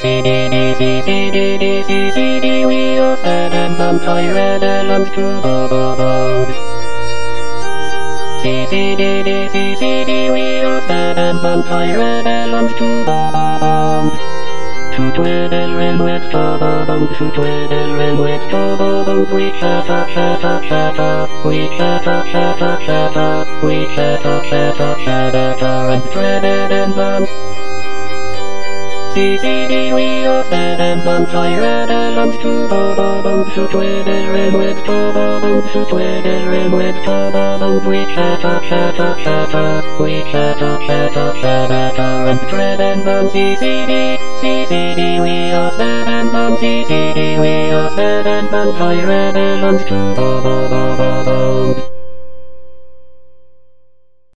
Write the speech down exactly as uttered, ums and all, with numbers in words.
C D D C C D D C C D we are fed and vampire elements to the bone. C C D D C C D we are fed and vampire elements to the bone. To twiddle in with the bone, to twiddle in with the bone, we chat up, chat up, chat up, we chat up, chat up, chat up, we chat up, chat up, chat up, and threaded and bump. C C D we are fed and vampire elements to the bone, to twiddle in with the bone, to twiddle in with the bone, we chat up, chat up, chat up, we chat up, chat up, chat up, and thread and bump. C C D, C C D we are fed and bump, C C D we are fed and vampire elements to the bone.